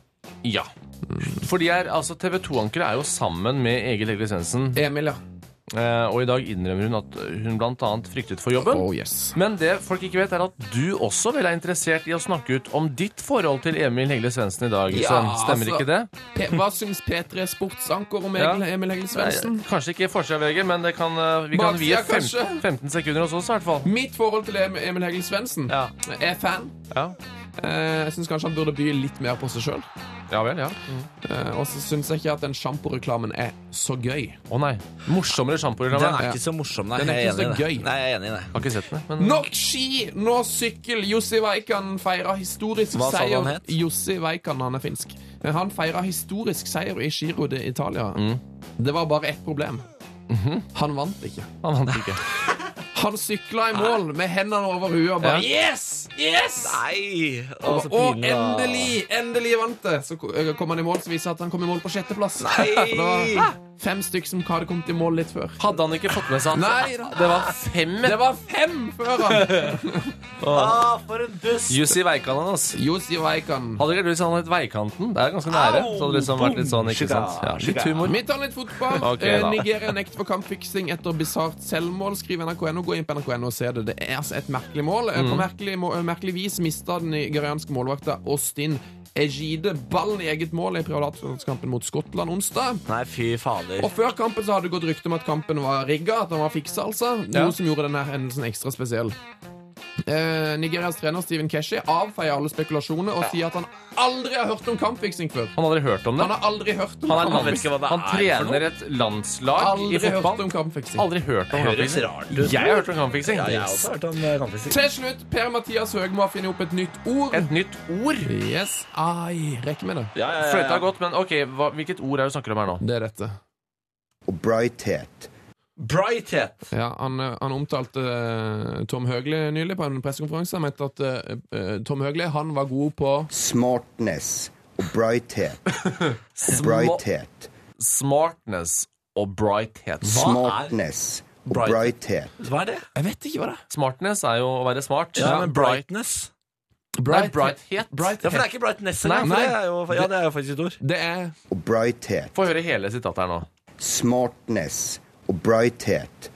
Ja. For de er, altså T V to-ankere er jo sammen med Egil Hegle Svendsen, Emil, ja. eh, og i dag innrømmer hun at hun blant annet fryktet for jobben. Oh, yes. Men det folk ikke vet, er at du også vel er interessert i å snakke ut om ditt forhold til Emil Hegle Svendsen i dag. Ja, Sven. Stemmer altså- ikke det? P hva syns P tre sportsanker om Ja. Emil, Emil Hegle Svendsen? Nei, kanskje ikke forsida av V G, men det kan, eh, vi kan vie Baksida, kanskje? femten, femten sekunder hos oss i hvert fall. Mitt forhold til Em- Emil Hegle Svendsen Ja. er fan. Ja, Eh, Jeg syns kanskje han burde by litt mer på seg sjøl. ja vel, ja. Og så syns jeg ikke at den sjamporeklamen er så gøy. Å nei. Morsommere Den sjamporeklame. er ikke så morsom, nei. Den er Jeg ikke enig i så det. gøy. Nei, jeg er enig i det. Har ikke sett det, men Nok ski, nå sykkel. Jussi Veikan feira historisk Hva sa seier. han het? Jussi Veikan, han er finsk. Han feira historisk seier i Giro de Italia. Mm. Det var bare ett problem. Mhm. Han vant ikke. han vant ikke. Han sykla i mål med hendene over huet og bare Ja. Yes! Yes! Nei! Å, Og, så og pinlig, da. endelig, endelig vant det. Så ko- kom han i mål, så viser det at han kom i mål på sjetteplass. Nei! For det var fem stykk som hadde kommet i mål litt før. Hadde han ikke fått med seg at Nei da. det var fem Det var fem før han! Ah, for en dust! Jussi Veikanen, ass. Jussi Veikan. Hadde ikke vært hvis han het Veikanten? Det er ganske nære. Au! Så hadde det liksom vært litt sånn, ikke sant? Ja, litt humor. Vi tar litt fotball. Ok, Eh, da. Nigeria nekter for kampfiksing etter bisart selvmål, skriver N R K N O. Gå inn på N R K N O og se det. Det er altså et merkelig mål. Eh, Mm. På merkelig, må- merkelig vis mista den nigerianske målvakta Austin Ejide ballen i eget mål i privatkampen mot Skottland onsdag. Nei, fy fader. Og før kampen så hadde det gått rykte om at kampen var rigga, at den var fiksa, altså. Noe Ja. som gjorde denne hendelsen ekstra spesiell. Eh, Nigerias trener Stephen Keshi avfeier alle spekulasjoner og sier at han aldri har hørt om kampfiksing før. Han hadde aldri hørt om det. Han har aldri hørt om Han, er, Han vet ikke hva det han er for trener et landslag Aldri i hørt fotball. om kampfiksing. Aldri hørt om Høres kampfiksing. rart ut. Jeg har hørt om kampfiksing. Ja, jeg har også hørt om eh, kampfiksing. Til slutt, Per-Mathias Høgmo har funnet opp et nytt ord. Et nytt ord. Yes, ai, rekker med det. Ja, ja, ja, Fløyta ja. er godt, men ok, hva, hvilket ord er det du snakker om her nå? Det er dette. og brighthet. Brighthet. Ja, han, han omtalte uh, Tom Høgli nylig på en pressekonferanse. Han mente at uh, Tom Høgli, han var god på smartness og brighthet. Brighthet. Smartness og brighthet. Smartness og brighthet. Hva er det? Jeg vet ikke hva det er. Smartness er jo å være smart. Ja, men brightness... Bright, brighthet. Bright. Ja, for det er ikke brightness. Nei, nei. Det er jo, ja, det er jo faktisk et ord. Det er og brighthet. Få høre hele sitatet her nå. Smartness og brighthet.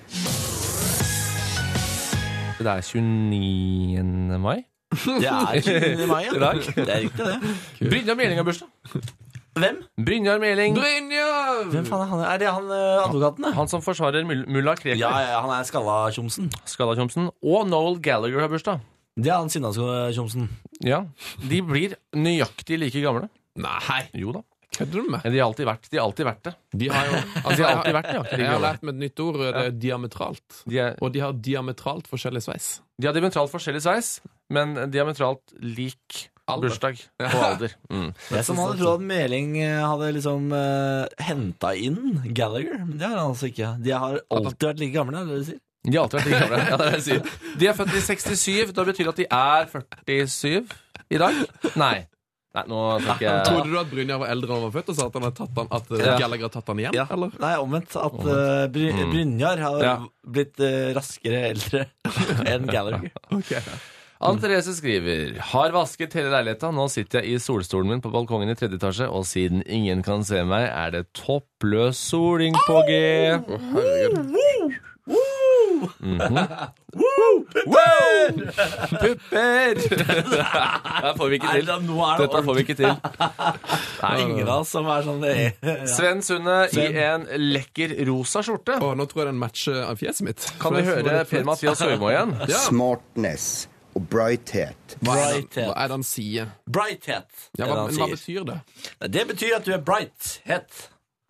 Det er tjueniende mai. Det er tjueniende mai, ja. Det er riktig, det. Brynjar Meling har bursdag. Hvem? Brynjar Meling. Brynjar! Hvem faen er han? Er det han uh, advokaten? Han som forsvarer mulla Krekar. Ja, ja, han er Skalla-tjomsen. Skalla-tjomsen. Og Noel Gallagher har bursdag. Det er han Sinna-tjomsen. Ja, de blir nøyaktig like gamle. Nei. Jo da. Kødder du med? De har alltid vært, de har alltid vært det. De har jo altså, de har alltid vært nøyaktig like Jeg har gamle. lært med et nytt ord, det er diametralt. De er, Og de har diametralt forskjellig sveis. de har diametralt forskjellig sveis, men diametralt lik Alder. bursdag og alder. Mm. Jeg som hadde trodd at Meling hadde liksom uh, henta inn Gallagher, men det har han altså ikke. De har alltid vært like gamle, er det det du sier? De har alltid vært like gamle. Ja, det er det jeg sier. De er født i sekstisju, da betyr det at de er førtisju i dag. Nei. Nei, nå skal ikke Trodde du at Brynjar var eldre enn han var født, og sa at, han har tatt han, at uh, Ja. Gallagher har tatt han igjen? Ja. Eller? Nei, omvendt. At uh, Bry Brynjar har Ja. blitt uh, raskere eldre enn Gallagher. Okay. Ann Therese skriver: Har vasket hele leiligheta. Nå sitter jeg i solstolen min på balkongen i tredje etasje, og siden ingen kan se meg, er det toppløs soling på G. Mm-hmm. Pupper! Det får vi ikke til. Nei, da, nå er det Dette får vi ikke til. Nei, ingen av oss som er sånn ja. Sven Sunde i en lekker rosa skjorte. Å, nå tror jeg den matcher av fjeset mitt. Kan vi høre Per-Mathias Høgmo igjen? Ja. Smartness og brighthet. Hva er, det, Brighthet. hva er det han sier? Brighthet. Ja, er hva, det han men hva sier. betyr det? Det betyr at du er brighthet.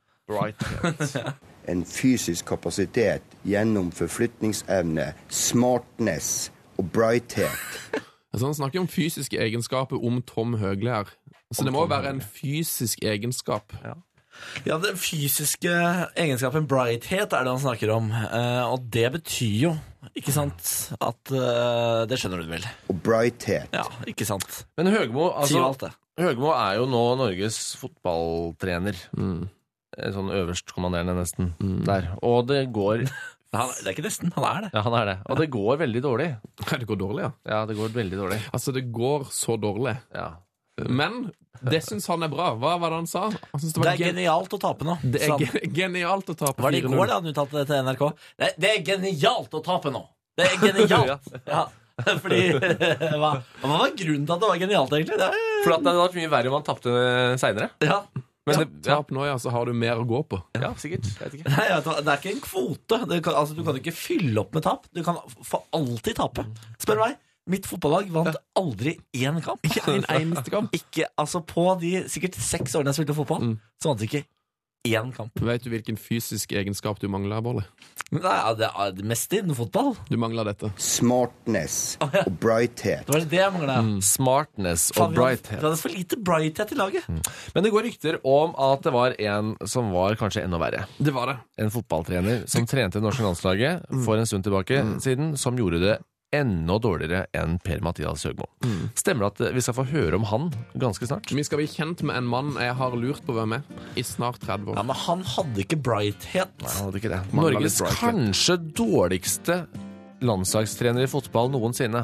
Right. En fysisk kapasitet gjennom forflytningsevne, smartness og brighthet. Altså, han snakker om fysiske egenskaper om Tom Høgli her. Så det må jo være en fysisk egenskap. Ja. Ja, den fysiske egenskapen brighthet er det han snakker om. Eh, og det betyr jo, ikke sant, at eh, det skjønner du vel. Og brighthet. Ja, ikke sant. Men Høgmo, Sier altså, alt det. Høgmo er jo nå Norges fotballtrener. Mm. Sånn øverstkommanderende nesten der. Og det går Han, det er ikke nesten, han er det. Ja, han er det. Og det går veldig dårlig. Det går dårlig, ja. Ja, det går veldig dårlig. Altså, det går så dårlig. Ja. Men det syns han er bra. Hva var det han sa? Han synes det Det var er gen genialt å tape nå. det er sa han. ge genialt å tape Var det i fire går null. da han uttalte det til N R K? Det, det er genialt å tape nå. Det er genialt. Ja. Fordi, hva, hva var grunnen til at det var genialt egentlig? Det er, For at det hadde vært mye verre om han tapte senere. ja. Men det, ja, Tap nå, ja, så har du mer å gå på. ja, sikkert. Jeg vet ikke. Nei, vet du hva, det er ikke en kvote. Det kan, altså, du kan ikke fylle opp med tap. Du kan for alltid tape. Spør meg. Mitt fotballag vant aldri én kamp. Ikke en eneste kamp. Ikke, altså På de sikkert seks årene jeg spilte fotball, så vant vi ikke én kamp. Vet du hvilken fysisk egenskap du mangler, Bolle? Nei, ja, det er det meste innen fotball. Du mangler dette. Smartness og brighthet. Det var det jeg mangla. Smartness Faen, og vi hadde- brighthet. Vi hadde for lite brighthet i laget. Men det går rykter om at det var en som var kanskje enda verre. Det var det. En fotballtrener som trente det norske landslaget for en stund tilbake siden, som gjorde det enda dårligere enn Per-Mathias Høgmo. Stemmer det at vi skal få høre om han ganske snart? Vi skal bli kjent med en mann jeg har lurt på hvem er i snart tretti år. Ja, Men han hadde ikke brighthet. Nei, han hadde ikke det. Mangler Norges litt brighthet. kanskje dårligste landslagstrener i fotball noensinne.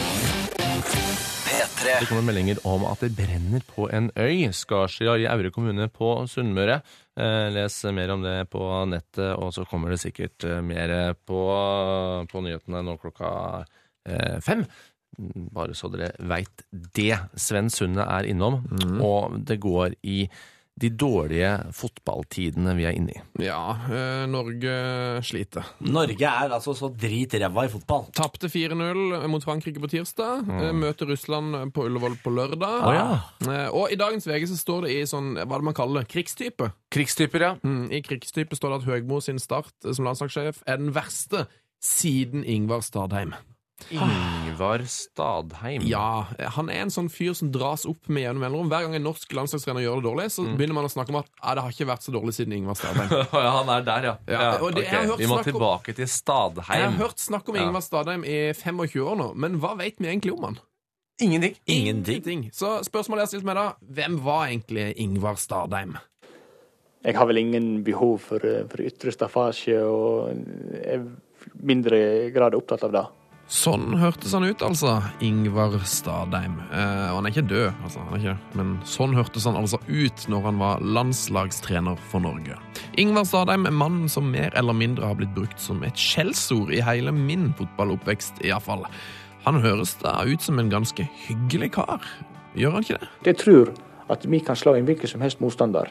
P tre. Det kommer meldinger om at det brenner på en øy, Skarsøya i Aure kommune på Sunnmøre. Eh, les mer om det på nettet, og så kommer det sikkert eh, mer på, på nyhetene nå klokka eh, fem. Bare så dere vet det. Sven Sunde er innom, og det går i de dårlige fotballtidene vi er inne i. Ja, eh, Norge sliter. Norge er altså så drit ræva i fotball. Tapte fire null mot Frankrike på tirsdag. Eh, Møter Russland på Ullevål på lørdag. Å ja. Eh, Og i dagens V G så står det i sånn, hva er det man kaller det, krigstype. Krigstyper, ja. Mm, I krigstype står det at Høgmo sin start som landslagssjef er den verste siden Ingvar Stardheim. Ingvar Stadheim. Ja, han er en sånn fyr som dras opp med jevne mellomrom. Hver gang en norsk landslagstrener gjør det dårlig, så mm. begynner man å snakke om at ah, det har ikke vært så dårlig siden Ingvar Stadheim. Ja, han er der, ja. ja. ja og det, okay. Vi må om, tilbake til Stadheim. Jeg har hørt snakk om ja. Ingvar Stadheim i tjuefem år nå, men hva vet vi egentlig om han? Ingenting. Ingenting. Ingenting. Så spørsmålet jeg har stilt meg da, hvem var egentlig Ingvar Stadheim? Jeg har vel ingen behov for, for ytre staffasje, og er mindre grad opptatt av det. Sånn hørtes han ut, altså, Ingvar Stadheim. Eh, og han er ikke død, altså, han er ikke, men sånn hørtes han altså ut når han var landslagstrener for Norge. Ingvar Stadheim er mannen som mer eller mindre har blitt brukt som et skjellsord i hele min fotballoppvekst, i hvert fall. Han høres da ut som en ganske hyggelig kar. Gjør han ikke det? Jeg tror at vi kan slå en hvilken som helst motstander.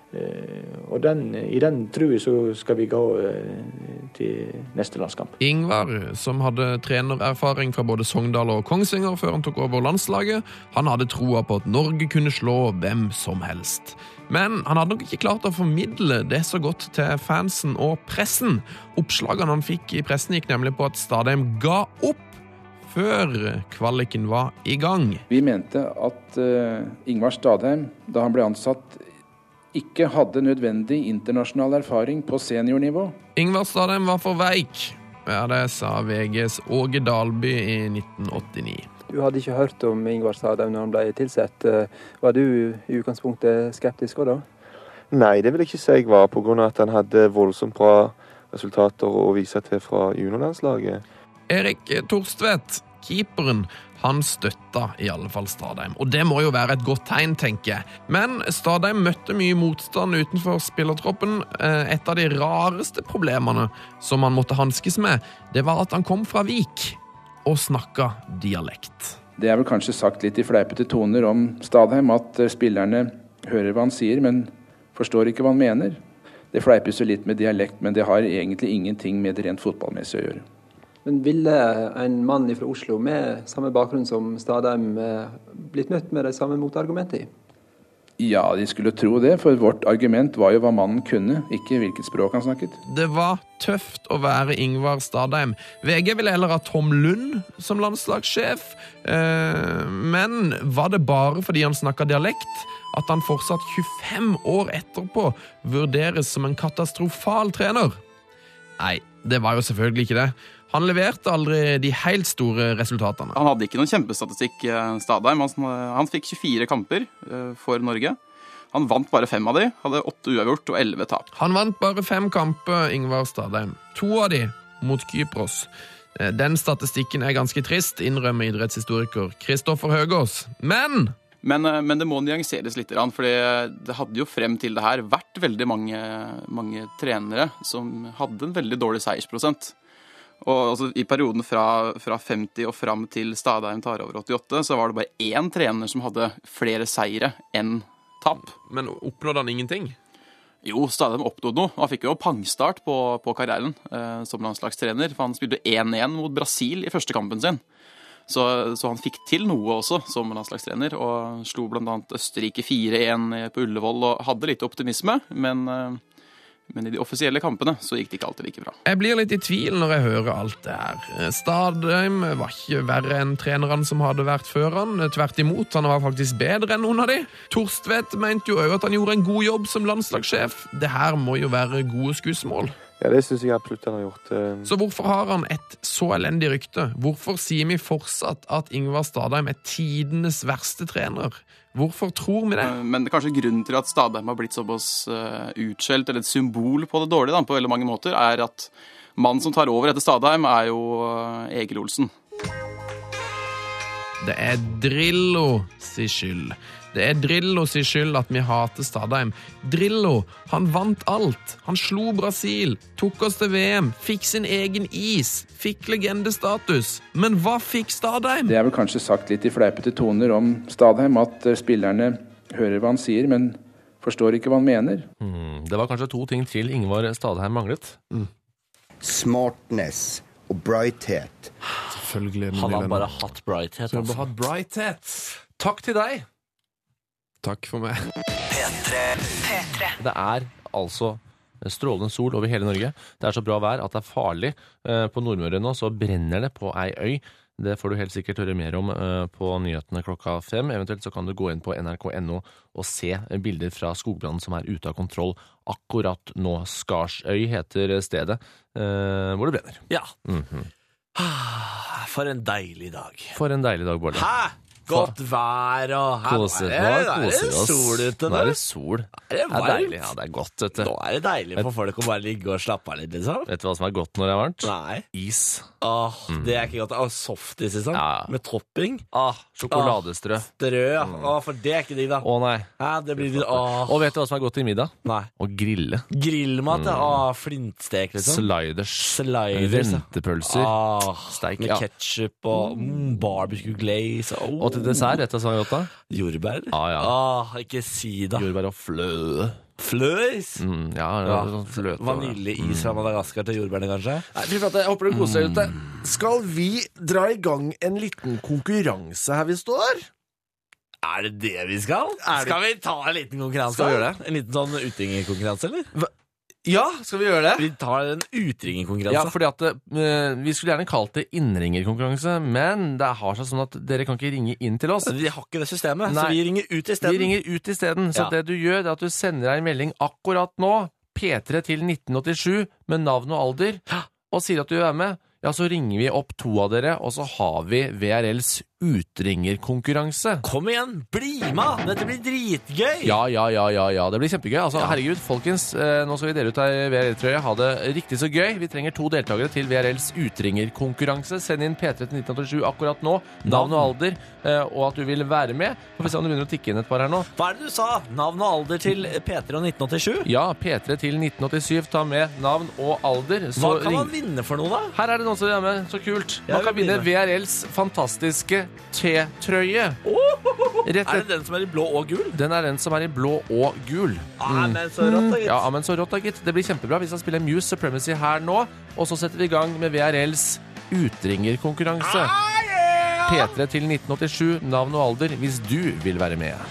Uh, og den, i den tror jeg så skal vi gå uh, til neste landskamp. Ingvar, som hadde trenererfaring fra både Sogndal og Kongsvinger før han tok over landslaget, han hadde troa på at Norge kunne slå hvem som helst. Men han hadde nok ikke klart å formidle det så godt til fansen og pressen. Oppslagene han fikk i pressen gikk nemlig på at Stadheim ga opp før kvaliken var i gang. Vi mente at uh, Ingvar Stadheim, da han ble ansatt, ikke hadde nødvendig internasjonal erfaring på seniornivå. Ingvar Stadheim var for veik. Ja, det sa V G's Åge Dalby i nitten åttini. Du hadde ikke hørt om Ingvar Stadheim når han ble tilsett. Var du i utgangspunktet skeptisk også da? Nei, det vil jeg ikke si jeg var, på grunn av at han hadde voldsomt bra resultater å vise til fra juniorlandslaget. Erik Torstvedt, keeperen, han støtta i alle fall Stadheim. Og det må jo være et godt tegn, tenker jeg. Men Stadheim møtte mye motstand utenfor spillertroppen. Et av de rareste problemene som han måtte hanskes med, det var at han kom fra Vik og snakka dialekt. Det er vel kanskje sagt litt i fleipete toner om Stadheim, at spillerne hører hva han sier, men forstår ikke hva han mener. Det fleipes jo litt med dialekt, men det har egentlig ingenting med det rent fotballmessig å gjøre. Men ville en mann fra Oslo med samme bakgrunn som Stadheim blitt møtt med de samme motargumentene? Ja, de skulle tro det, for vårt argument var jo hva mannen kunne, ikke hvilket språk han snakket. Det var tøft å være Ingvar Stadheim. V G ville heller ha Tom Lund som landslagssjef, men var det bare fordi han snakket dialekt at han fortsatt tjuefem år etterpå vurderes som en katastrofal trener? Nei, det var jo selvfølgelig ikke det. Han leverte aldri de helt store resultatene. Han hadde ikke noen kjempestatistikk, Stadheim. Han, han fikk tjuefire kamper for Norge. Han vant bare fem av de, hadde åtte uavgjort og elleve tap. Han vant bare fem kamper, Ingvar Stadheim. To av de mot Kypros. Den statistikken er ganske trist, innrømmer idrettshistoriker Kristoffer Høgås. Men... Men, men det må nyanseres litt, for det hadde jo frem til det her vært veldig mange, mange trenere som hadde en veldig dårlig seiersprosent. Og altså, i perioden fra, fra femti og fram til Stadheim tar over åttiåtte, så var det bare én trener som hadde flere seire enn tap. Men oppnådde han ingenting? Jo, Stadheim oppnådde noe. Han fikk jo pangstart på, på karrieren eh, som landslagstrener, for han spilte én én mot Brasil i første kampen sin. Så, så han fikk til noe også som landslagstrener, og slo blant annet Østerrike fire én på Ullevål, og hadde litt optimisme, men... Eh, Men i de offisielle kampene så gikk det ikke alltid like bra. Jeg blir litt i tvil når jeg hører alt det her. Stadheim var ikke verre enn trenerne som hadde vært før han. Tvert imot, han var faktisk bedre enn noen av de. Torstvedt mente jo også at han gjorde en god jobb som landslagssjef. Det her må jo være gode skussmål. Ja, det synes jeg absolutt han har gjort. Så hvorfor har han et så elendig rykte? Hvorfor sier vi fortsatt at Ingvar Stadheim er tidenes verste trener? Hvorfor tror vi det? Men det er kanskje grunnen til at Stadheim har blitt såpass uh, utskjelt, eller et symbol på det dårlige da, på veldig mange måter, er at mannen som tar over etter Stadheim er jo uh, Egil Olsen. Det er Drillo si skyld. Det er Drillo si skyld at vi hater Stadheim. Drillo, han vant alt. Han slo Brasil, tok oss til V M, fikk sin egen is, fikk legendestatus. Men hva fikk Stadheim? Det er vel kanskje sagt litt i fleipete toner om Stadheim, at spillerne hører hva han sier, men forstår ikke hva han mener. Mm, det var kanskje to ting til Ingvar Stadheim manglet. Mm. Smartness og brighthet. Selvfølgelig. Han har bare hatt brighthet. Han har bare hatt brighthet. Takk til deg. Takk for meg. P tre. Det er altså Strålende sol over hele Norge. Det er så bra vær at det er farlig. På Nordmøre nå så brenner det på ei øy. Det får du helt sikkert høre mer om på nyhetene klokka fem. Eventuelt så kan du gå inn på n r k punktum n o og se bilder fra skogbrannen som er ute av kontroll akkurat nå. Skarsøy heter stedet hvor det brenner. Ja. Mm-hmm. For en deilig dag. For en deilig dag, Bård. Hæ? Godt vær og her koser, er det, nå er det sol ute nå. Nå er det sol. Er det, det er deilig, ja, det er godt, vet du. Nå er det deilig for folk å bare ligge og slappe av litt, liksom. Vet du hva som er godt når det er varmt? Nei. Is. Åh, mm. det er ikke godt. Åh, softis, liksom. Ja. Med topping. Åh, sjokoladestrø. Strø, ja. Mm. Åh, for det er ikke digg, da. Åh, nei. Ja, det blir litt, åh. Og vet du hva som er godt i middag? Nei. Å grille. Grillmat, ja. Mm. Åh, flintstek, liksom. Sliders. Sliders. Ventepølser. Åh, steik, med ja. ketchup og mm, barbecue glaze. Åh. Og til dessert, vet du hva som er godt da? Jordbær? Ah, ja. Åh, ikke si da. Jordbær og flø. Fløis? Mm, ja, ja. Sånn fløte. Vaniljeis fra Madagaskar til jordbærene, kanskje? Nei, fy flate, jeg håper du koser deg ute. Skal vi dra i gang en liten konkurranse her vi står? Er det det vi skal? Er skal det... vi ta en liten konkurranse? Skal vi gjøre det? En liten sånn utringerkonkurranse, eller? Hva? Ja, skal vi gjøre det? Vi tar en utringerkonkurranse. Ja, fordi at uh, vi skulle gjerne kalt det innringerkonkurranse, men det har seg sånn at dere kan ikke ringe inn til oss. Vi har ikke det systemet, Nei, så vi ringer ut i stedet. Vi ringer ut i stedet, så ja. Det du gjør er at du sender deg en melding akkurat nå, P tre til nitten åttisju, med navn og alder, og sier at du er med. Ja, så ringer vi opp to av dere, og så har vi V R L's utringerkonkurranse. Kom igjen, bli med! Dette blir dritgøy! Ja, ja, ja, ja, ja. Det blir kjempegøy. Altså, ja. Herregud, folkens, eh, nå skal vi dele ut ei V R L-trøye. Ha det riktig så gøy. Vi trenger to deltakere til V R L's utringerkonkurranse. Send inn P tre til nitten åttisju akkurat nå. Navn og alder, eh, og at du vil være med. Får vi se om du begynner å tikke inn et par her nå. Hva er det du sa? Navn og alder til P tre og nitten åttisju? Ja, P tre til nitten åttisju. Ta med navn og alder. Så Hva kan ring... man vinne for noe, da? Her er det noen som er med. Så kult. Man kan vinne V R L's fantastiske T-trøye. Oh, er det den som er i blå og gul? Den er den som er i blå og gul. Ah, mm. men så rått da, gitt. Ja, men så rått da, gitt. Det blir kjempebra. Vi skal spille Muse Supremacy her nå, og så setter vi i gang med V R L's utringerkonkurranse. Ah, yeah! P tre til nitten åttisju, navn og alder, hvis du vil være med.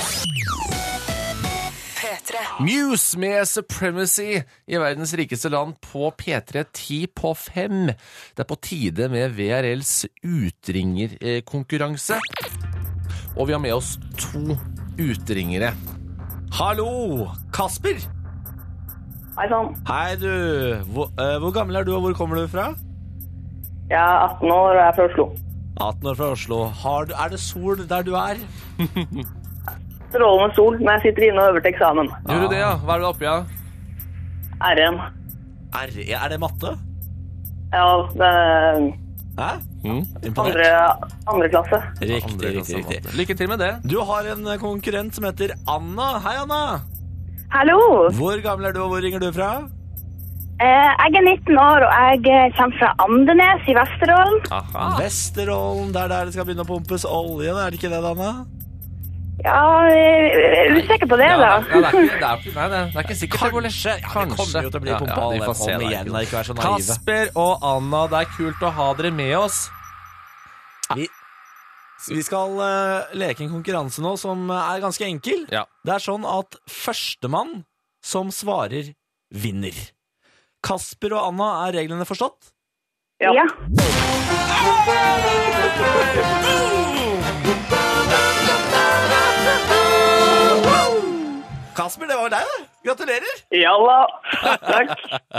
Muse med Supremacy i verdens rikeste land på P tre ti på fem. Det er på tide med V R L's utringerkonkurranse. Og vi har med oss to utringere. Hallo, Kasper. Hei sann. Hei du. Hvor, uh, hvor gammel er du, og hvor kommer du fra? Jeg er atten år, og jeg er fra Oslo. atten år fra Oslo. Har du, er det sol der du er? Strålende sol, men jeg sitter inne og øver til eksamen. Gjør du det, ja? Hva er du oppe i, ja? R en. R en? Er det matte? Ja, det er... Hæ? Mm. Andre, andre klasse. Riktig, andre riktig, klasse. riktig. Lykke til med det. Du har en konkurrent som heter Anna. Hei, Anna. Hallo. Hvor gammel er du, og hvor ringer du fra? Eh, jeg er nitten år, og jeg kommer fra Andenes i Vesterålen. Aha. Vesterålen, det er der det skal begynne å pumpes olje, er det ikke det, Anna? Ja, jeg er usikker på det, ja, da. Ja, det, er ikke, det, er ikke, nei, det, er, det er ikke sikkert det går lett. Kanskje. Ja, det kommer jo til å bli pumpa alle. Ja, ja, Kom igjen, da, ikke vær så naive. Kasper og Anna, det er kult å ha dere med oss. Vi, vi skal uh, leke en konkurranse nå som er ganske enkel. Ja. Det er sånn at førstemann som svarer, vinner. Kasper og Anna, er reglene forstått? Ja. ja. Kasper, det var deg, da. Gratulerer. Jalla. Takk.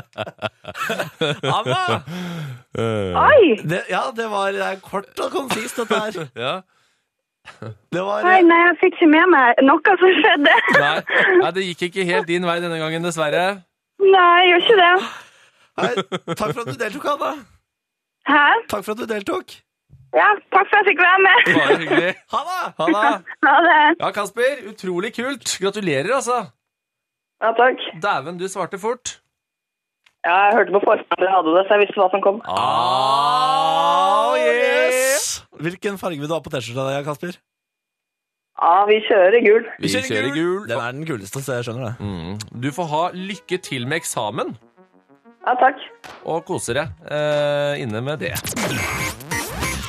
Anna. Oi. Det, ja, det var det er kort og konsist, dette her. Ja. Det var... Nei, nei, jeg fikk ikke med meg noe som skjedde. Nei, nei, det gikk ikke helt din vei denne gangen, dessverre. Nei, jeg gjør ikke det. Nei, takk for at du deltok, Anna. Hæ? Takk for at du deltok. Ja, takk for at jeg fikk være med. Bare hyggelig. Ha det. Ha det. Ha det. Ja, Kasper, utrolig kult. Gratulerer, altså. Ja, takk. Dæven, du svarte fort. Ja, jeg hørte på forhånd at dere hadde det, så jeg visste hva som kom. Oh, yes! Hvilken farge vil du ha på t-skjorta deg, Kasper? Ja, vi kjører gul. Vi, vi kjører, kjører gul. Den er den kuleste, så jeg skjønner det. Mm. Du får ha lykke til med eksamen. Ja, takk. Og kose deg eh, inne med det. P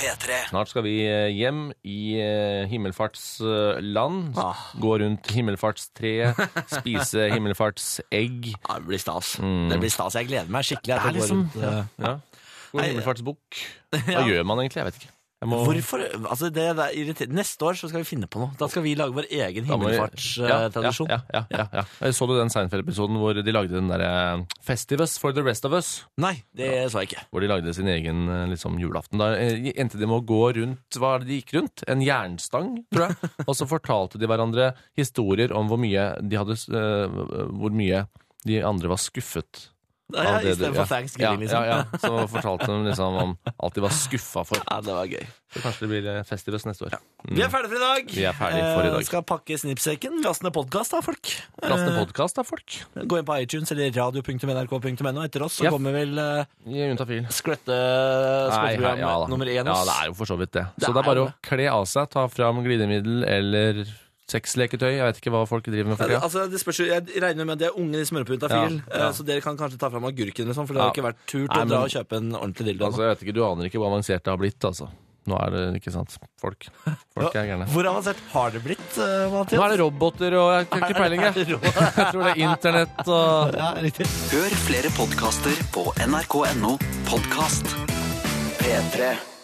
P tre. Snart skal vi hjem i himmelfartsland. Ah. Gå rundt himmelfartstreet, spise himmelfartsegg. Ja, det blir stas. Mm. Det blir stas. Jeg gleder meg skikkelig. Det er til å gå liksom rundt, eh, ja. Gå i himmelfartsbukk. Hva Ja. gjør man egentlig? Jeg vet ikke. Jeg må... Hvorfor? Altså, det er irriterende. Neste år så skal vi finne på noe. Da skal vi lage vår egen Da må vi- himmelfartstradisjon. Ja, ja, ja, ja, ja. Jeg så du den Seinfeld-episoden hvor de lagde den der Festivus for the rest of us? Nei, det så jeg ikke. Hvor de lagde sin egen liksom, julaften. Da eh, endte de med å gå rundt, hva er det de gikk rundt? En jernstang, tror jeg. Og så fortalte de hverandre historier om hvor mye de hadde, eh, hvor mye de andre var skuffet. Ja, ja, av det i stedet de- for Thanksgiving, ja, liksom. Ja, ja. Så fortalte de liksom om alt de var skuffa for. Ja, det var gøy. Så kanskje det blir Festivus neste år. Mm. Vi er ferdige for i dag. Vi er ferdige for i dag. Eh, skal pakke snippsekken. Last ned podkast, da, folk. Last ned Eh, podkast, da, folk. Gå inn på iTunes eller radio punktum n r k punktum n o. Etter oss så Ja. kommer vel uh, Juntafil. skvette, Nei, skvetteprogram ja, da. nummer én. Ja, ass. det er jo for så vidt det. Det Så det er er bare jo å kle av seg, ta fram glidemiddel eller sexleketøy. Jeg vet ikke hva folk driver med for tida. Altså, det spørs, jo- jeg regner med at det er unge i smørpuntafil, Ja, ja. så dere kan kanskje ta fram agurken, liksom, for det har Ja. ikke vært tur til Nei, å dra men- og kjøpe en ordentlig dildo. Altså, jeg vet ikke, Du aner ikke hvor avansert det har blitt. altså. Nå er det ikke sant. Folk, folk er gærne. Hvor avansert har det blitt, uh, Mathias? Nå er det roboter og jeg har ikke peiling, jeg. Jeg tror det er internett og Ja, riktig. Hør flere podkaster på n r k punktum no podkast. P tre.